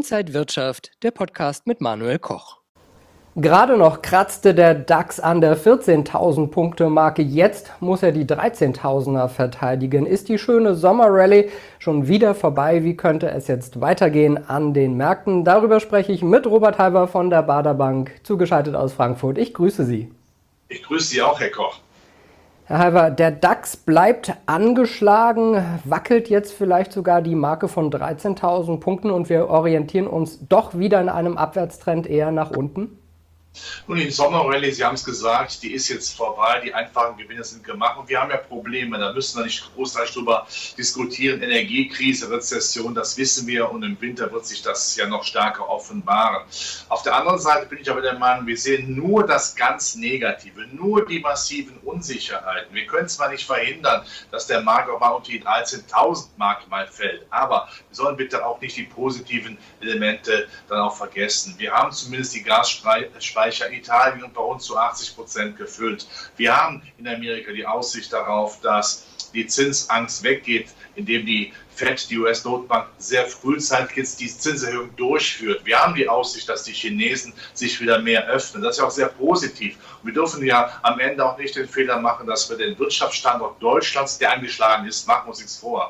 Inside Wirtschaft, der Podcast mit Manuel Koch. Gerade noch kratzte der DAX an der 14.000 Punkte Marke. Jetzt muss er die 13.000er verteidigen. Ist die schöne Sommerrallye schon wieder vorbei? Wie könnte es jetzt weitergehen an den Märkten? Darüber spreche ich mit Robert Halber von der Baader Bank, zugeschaltet aus Frankfurt. Ich grüße Sie. Ich grüße Sie auch, Herr Koch. Herr Halber, der DAX bleibt angeschlagen, wackelt jetzt vielleicht sogar die Marke von 13.000 Punkten und wir orientieren uns doch wieder in einem Abwärtstrend eher nach unten? Nun, die Sommerrallye, Sie haben es gesagt, die ist jetzt vorbei, die einfachen Gewinne sind gemacht und wir haben ja Probleme, da müssen wir nicht großartig drüber diskutieren. Energiekrise, Rezession, das wissen wir und im Winter wird sich das ja noch stärker offenbaren. Auf der anderen Seite bin ich aber der Meinung, wir sehen nur das ganz Negative, nur die massiven Unsicherheiten. Wir können zwar nicht verhindern, dass der Markt auch mal unter die 13.000 Marke mal fällt, aber wir sollen bitte auch nicht die positiven Elemente dann auch vergessen. Wir haben zumindest die Gasspeicher in Italien und bei uns zu 80% gefüllt. Wir haben in Amerika die Aussicht darauf, dass die Zinsangst weggeht, indem die Fed, die US-Notenbank, sehr frühzeitig jetzt die Zinserhöhung durchführt. Wir haben die Aussicht, dass die Chinesen sich wieder mehr öffnen. Das ist ja auch sehr positiv. Und wir dürfen ja am Ende auch nicht den Fehler machen, dass wir den Wirtschaftsstandort Deutschlands, der angeschlagen ist, machen wir uns nichts vor,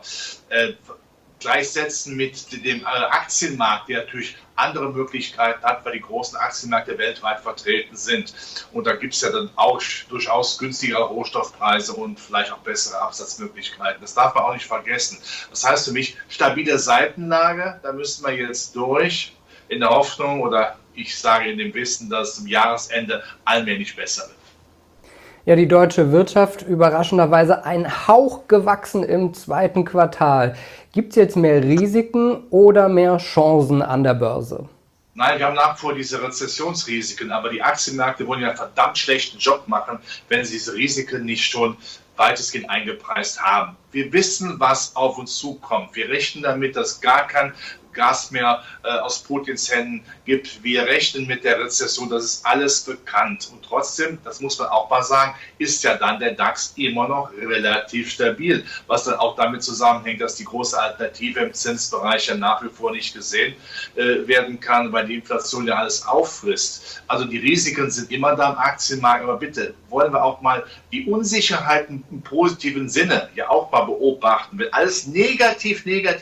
gleichsetzen mit dem Aktienmarkt, der natürlich andere Möglichkeiten hat, weil die großen Aktienmärkte weltweit vertreten sind. Und da gibt es ja dann auch durchaus günstigere Rohstoffpreise und vielleicht auch bessere Absatzmöglichkeiten. Das darf man auch nicht vergessen. Das heißt für mich, stabile Seitenlage, da müssen wir jetzt durch, in der Hoffnung oder ich sage in dem Wissen, dass es zum Jahresende allmählich besser wird. Ja, die deutsche Wirtschaft überraschenderweise ein Hauch gewachsen im zweiten Quartal. Gibt es jetzt mehr Risiken oder mehr Chancen an der Börse? Nein, wir haben nach wie vor diese Rezessionsrisiken, aber die Aktienmärkte wollen ja einen verdammt schlechten Job machen, wenn sie diese Risiken nicht schon weitestgehend eingepreist haben. Wir wissen, was auf uns zukommt. Wir rechnen damit, dass gar kein Gas mehr aus Putins Händen gibt. Wir rechnen mit der Rezession, das ist alles bekannt. Und trotzdem, das muss man auch mal sagen, ist ja dann der DAX immer noch relativ stabil. Was dann auch damit zusammenhängt, dass die große Alternative im Zinsbereich ja nach wie vor nicht gesehen werden kann, weil die Inflation ja alles auffrisst. Also die Risiken sind immer da im Aktienmarkt, aber bitte wollen wir auch mal die Unsicherheiten im positiven Sinne ja auch mal beobachten. Wenn alles negativ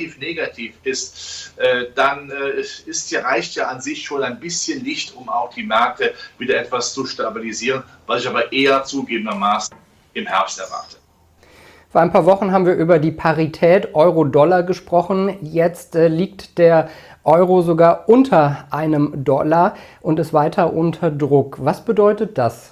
ist, dann reicht ja an sich schon ein bisschen Licht, um auch die Märkte wieder etwas zu stabilisieren, was ich aber eher zugegebenermaßen im Herbst erwarte. Vor ein paar Wochen haben wir über die Parität Euro-Dollar gesprochen. Jetzt liegt der Euro sogar unter einem Dollar und ist weiter unter Druck. Was bedeutet das?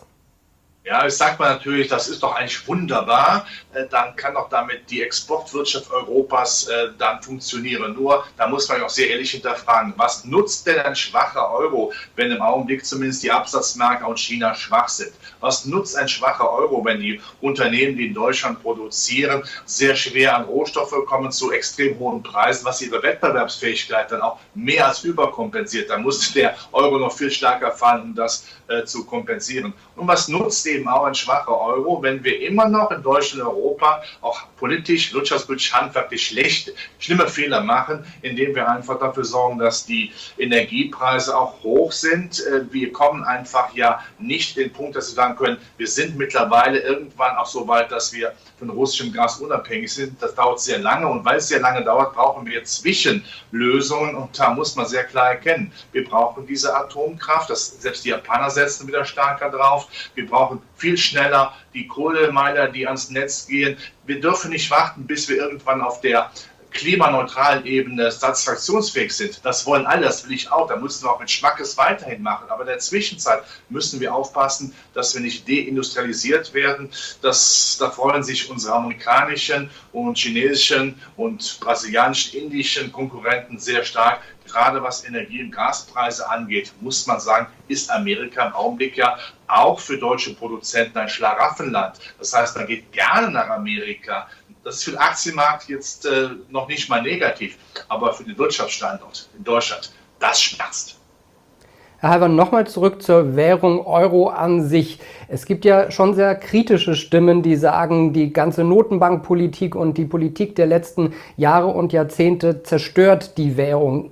Ja, ich sage mal natürlich, das ist doch eigentlich wunderbar. Dann kann doch damit die Exportwirtschaft Europas dann funktionieren. Nur, da muss man auch sehr ehrlich hinterfragen, was nutzt denn ein schwacher Euro, wenn im Augenblick zumindest die Absatzmärkte und China schwach sind? Was nutzt ein schwacher Euro, wenn die Unternehmen, die in Deutschland produzieren, sehr schwer an Rohstoffe kommen zu extrem hohen Preisen, was ihre Wettbewerbsfähigkeit dann auch mehr als überkompensiert? Da muss der Euro noch viel stärker fallen, um das zu kompensieren. Und was nutzt eben auch ein schwacher Euro, wenn wir immer noch in Deutschland und Europa auch politisch, wirtschaftspolitisch, handwerklich schlimme Fehler machen, indem wir einfach dafür sorgen, dass die Energiepreise auch hoch sind. Wir kommen einfach ja nicht in den Punkt, dass wir sagen können, wir sind mittlerweile irgendwann auch so weit, dass wir von russischem Gas unabhängig sind. Das dauert sehr lange und weil es sehr lange dauert, brauchen wir Zwischenlösungen und da muss man sehr klar erkennen, wir brauchen diese Atomkraft, selbst die Japaner setzen wieder stärker drauf, wir brauchen viel schneller die Kohlemeiler, die ans Netz gehen. Wir dürfen nicht warten, bis wir irgendwann auf der klimaneutralen Ebene satisfaktionsfähig sind. Das wollen alle, das will ich auch. Da müssen wir auch mit Schmackes weiterhin machen. Aber in der Zwischenzeit müssen wir aufpassen, dass wir nicht deindustrialisiert werden. Da freuen sich unsere amerikanischen und chinesischen und brasilianischen, indischen Konkurrenten sehr stark. Gerade was Energie- und Gaspreise angeht, muss man sagen, ist Amerika im Augenblick ja auch für deutsche Produzenten ein Schlaraffenland. Das heißt, man geht gerne nach Amerika. Das ist für den Aktienmarkt jetzt noch nicht mal negativ, aber für den Wirtschaftsstandort in Deutschland, das schmerzt. Herr Halver, nochmal zurück zur Währung Euro an sich. Es gibt ja schon sehr kritische Stimmen, die sagen, die ganze Notenbankpolitik und die Politik der letzten Jahre und Jahrzehnte zerstört die Währung.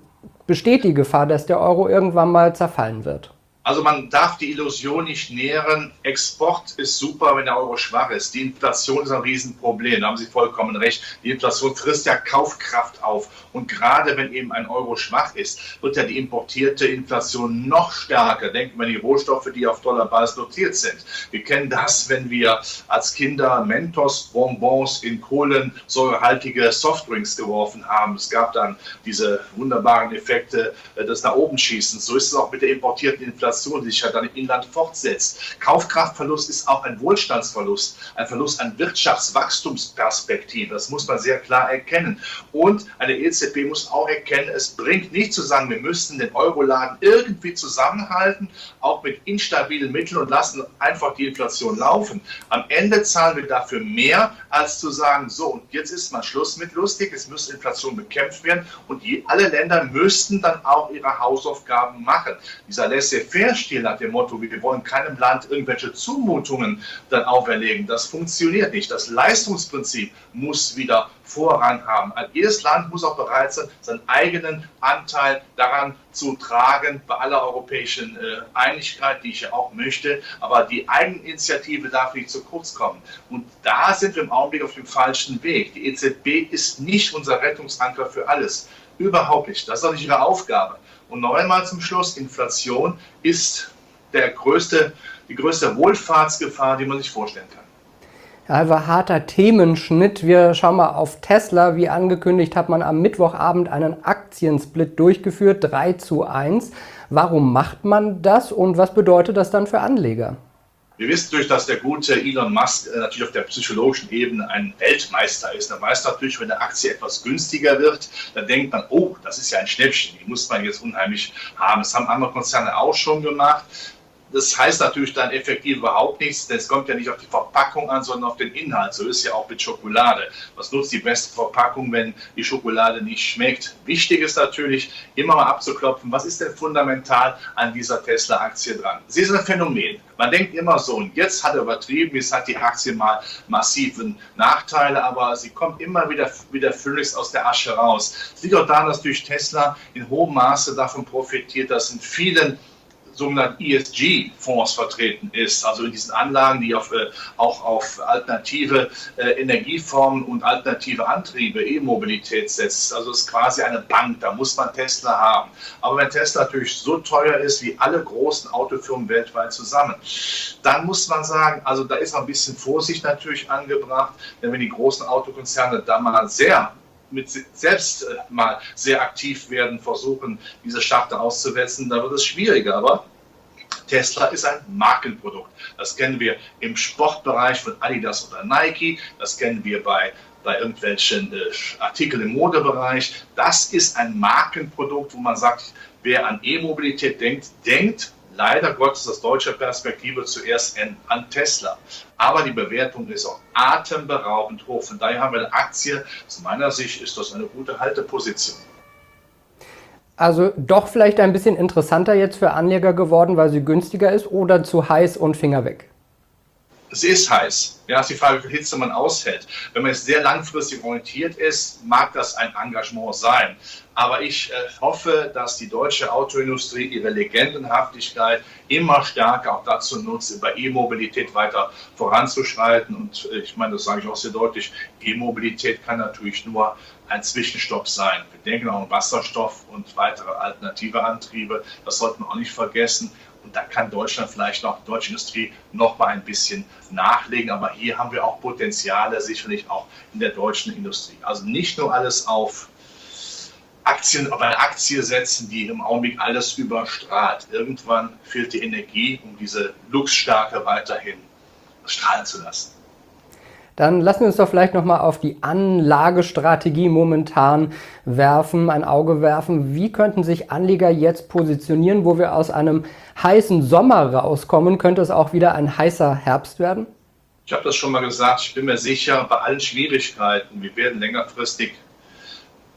besteht die Gefahr, dass der Euro irgendwann mal zerfallen wird? Also man darf die Illusion nicht nähren, Export ist super, wenn der Euro schwach ist. Die Inflation ist ein Riesenproblem, da haben Sie vollkommen recht. Die Inflation frisst ja Kaufkraft auf. Und gerade wenn eben ein Euro schwach ist, wird ja die importierte Inflation noch stärker. Denken wir an die Rohstoffe, die auf Dollarbasis notiert sind. Wir kennen das, wenn wir als Kinder Mentos, Bonbons in kohlensäurehaltige Softdrinks geworfen haben. Es gab dann diese wunderbaren Effekte des nach oben Schießens. So ist es auch mit der importierten Inflation, die sich ja dann im Inland fortsetzt. Kaufkraftverlust ist auch ein Wohlstandsverlust, ein Verlust an Wirtschaftswachstumsperspektive. Das muss man sehr klar erkennen. Und eine EZB muss auch erkennen, es bringt nicht zu sagen, wir müssten den Euroladen irgendwie zusammenhalten, auch mit instabilen Mitteln und lassen einfach die Inflation laufen. Am Ende zahlen wir dafür mehr, als zu sagen, so und jetzt ist mal Schluss mit lustig, es muss Inflation bekämpft werden und alle Länder müssten dann auch ihre Hausaufgaben machen. Dieser Laissez-faire-Stil nach dem Motto, wir wollen keinem Land irgendwelche Zumutungen dann auferlegen, das funktioniert nicht. Das Leistungsprinzip muss wieder Vorrang haben. Jedes Land muss auch bereit sein, seinen eigenen Anteil daran zu tragen, bei aller europäischen Einigkeit, die ich ja auch möchte. Aber die Eigeninitiative darf nicht zu kurz kommen. Und da sind wir im Augenblick auf dem falschen Weg. Die EZB ist nicht unser Rettungsanker für alles. Überhaupt nicht. Das ist auch nicht ihre Aufgabe. Und noch einmal zum Schluss, Inflation ist die größte Wohlfahrtsgefahr, die man sich vorstellen kann. Also harter Themenschnitt. Wir schauen mal auf Tesla. Wie angekündigt hat man am Mittwochabend einen Aktiensplit durchgeführt, 3:1. Warum macht man das und was bedeutet das dann für Anleger? Wir wissen natürlich, dass der gute Elon Musk natürlich auf der psychologischen Ebene ein Weltmeister ist. Er weiß natürlich, wenn eine Aktie etwas günstiger wird, dann denkt man, oh, das ist ja ein Schnäppchen, die muss man jetzt unheimlich haben. Das haben andere Konzerne auch schon gemacht. Das heißt natürlich dann effektiv überhaupt nichts, denn es kommt ja nicht auf die Verpackung an, sondern auf den Inhalt. So ist es ja auch mit Schokolade. Was nutzt die beste Verpackung, wenn die Schokolade nicht schmeckt? Wichtig ist natürlich, immer mal abzuklopfen, was ist denn fundamental an dieser Tesla-Aktie dran? Sie ist ein Phänomen. Man denkt immer so, und jetzt hat er übertrieben, jetzt hat die Aktie mal massiven Nachteile, aber sie kommt immer wieder wie der Phönix aus der Asche raus. Es liegt auch daran, dass durch Tesla in hohem Maße davon profitiert, dass in vielen sogenannten ESG-Fonds vertreten ist, also in diesen Anlagen, die auch auf alternative Energieformen und alternative Antriebe, E-Mobilität setzt. Also es ist quasi eine Bank, da muss man Tesla haben. Aber wenn Tesla natürlich so teuer ist wie alle großen Autofirmen weltweit zusammen, dann muss man sagen, also da ist ein bisschen Vorsicht natürlich angebracht, denn wenn die großen Autokonzerne da mal selbst mal sehr aktiv werden, versuchen, diese Scharte auszuwetzen, da wird es schwieriger. Aber Tesla ist ein Markenprodukt. Das kennen wir im Sportbereich von Adidas oder Nike, das kennen wir bei irgendwelchen Artikeln im Modebereich. Das ist ein Markenprodukt, wo man sagt, wer an E-Mobilität denkt leider Gottes aus deutscher Perspektive zuerst an Tesla. Aber die Bewertung ist auch atemberaubend hoch. Von daher haben wir eine Aktie. Aus meiner Sicht ist das eine gute Halteposition. Also doch vielleicht ein bisschen interessanter jetzt für Anleger geworden, weil sie günstiger ist oder zu heiß und Finger weg? Es ist heiß. Ja, ist die Frage, wie viel Hitze man aushält. Wenn man jetzt sehr langfristig orientiert ist, mag das ein Engagement sein. Aber ich hoffe, dass die deutsche Autoindustrie ihre Legendenhaftigkeit immer stärker auch dazu nutzt, über E-Mobilität weiter voranzuschreiten. Und ich meine, das sage ich auch sehr deutlich, E-Mobilität kann natürlich nur ein Zwischenstopp sein. Wir denken auch an Wasserstoff und weitere alternative Antriebe. Das sollten wir auch nicht vergessen. Und da kann Deutschland vielleicht noch, die deutsche Industrie, noch mal ein bisschen nachlegen. Aber hier haben wir auch Potenziale, sicherlich auch in der deutschen Industrie. Also nicht nur alles auf eine Aktie setzen, die im Augenblick alles überstrahlt. Irgendwann fehlt die Energie, um diese Luxstärke weiterhin strahlen zu lassen. Dann lassen wir uns doch vielleicht nochmal auf die Anlagestrategie momentan ein Auge werfen. Wie könnten sich Anleger jetzt positionieren, wo wir aus einem heißen Sommer rauskommen? Könnte es auch wieder ein heißer Herbst werden? Ich habe das schon mal gesagt, ich bin mir sicher, bei allen Schwierigkeiten, wir werden längerfristig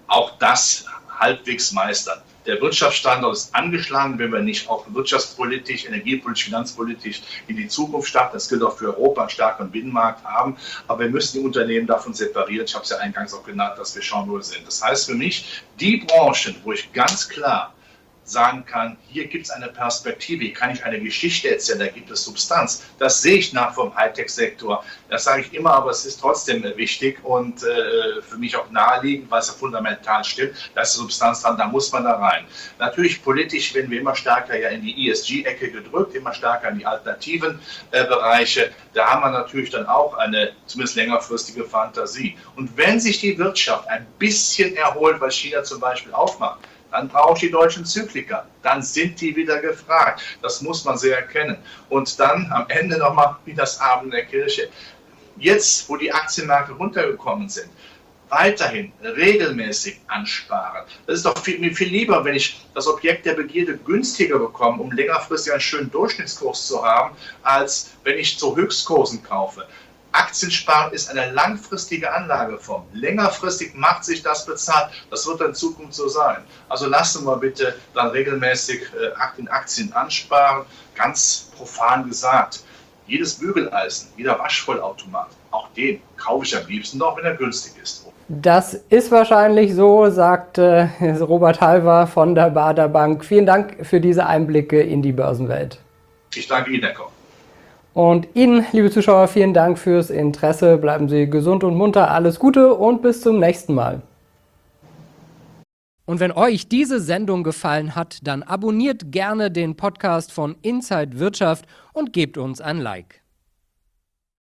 auch das halbwegs meistern. Der Wirtschaftsstandort ist angeschlagen, wenn wir nicht auch wirtschaftspolitisch, energiepolitisch, finanzpolitisch in die Zukunft starten. Das gilt auch für Europa, einen starken Binnenmarkt haben. Aber wir müssen die Unternehmen davon separieren. Ich habe es ja eingangs auch genannt, dass wir schauen, wo wir sind. Das heißt für mich, die Branchen, wo ich ganz klar sagen kann, hier gibt es eine Perspektive, hier kann ich eine Geschichte erzählen, da gibt es Substanz. Das sehe ich nach vom Hightech-Sektor. Das sage ich immer, aber es ist trotzdem wichtig und für mich auch naheliegend, weil es ja fundamental stimmt. Da ist Substanz dran, da muss man da rein. Natürlich politisch werden wir immer stärker ja in die ESG-Ecke gedrückt, immer stärker in die alternativen Bereiche. Da haben wir natürlich dann auch eine zumindest längerfristige Fantasie. Und wenn sich die Wirtschaft ein bisschen erholt, weil China zum Beispiel aufmacht, dann brauche ich die deutschen Zykliker. Dann sind die wieder gefragt. Das muss man sehr erkennen. Und dann am Ende nochmal wie das Abend in der Kirche. Jetzt, wo die Aktienmärkte runtergekommen sind, weiterhin regelmäßig ansparen. Das ist doch mir viel lieber, wenn ich das Objekt der Begierde günstiger bekomme, um längerfristig einen schönen Durchschnittskurs zu haben, als wenn ich zu Höchstkursen kaufe. Aktiensparen ist eine langfristige Anlageform. Längerfristig macht sich das bezahlt. Das wird in Zukunft so sein. Also lassen wir bitte dann regelmäßig in Aktien ansparen. Ganz profan gesagt, jedes Bügeleisen, jeder Waschvollautomat, auch den kaufe ich am liebsten noch, wenn er günstig ist. Das ist wahrscheinlich so, sagt Robert Halver von der Baader Bank. Vielen Dank für diese Einblicke in die Börsenwelt. Ich danke Ihnen, Herr Koch. Und Ihnen, liebe Zuschauer, vielen Dank fürs Interesse. Bleiben Sie gesund und munter. Alles Gute und bis zum nächsten Mal. Und wenn euch diese Sendung gefallen hat, dann abonniert gerne den Podcast von Inside Wirtschaft und gebt uns ein Like.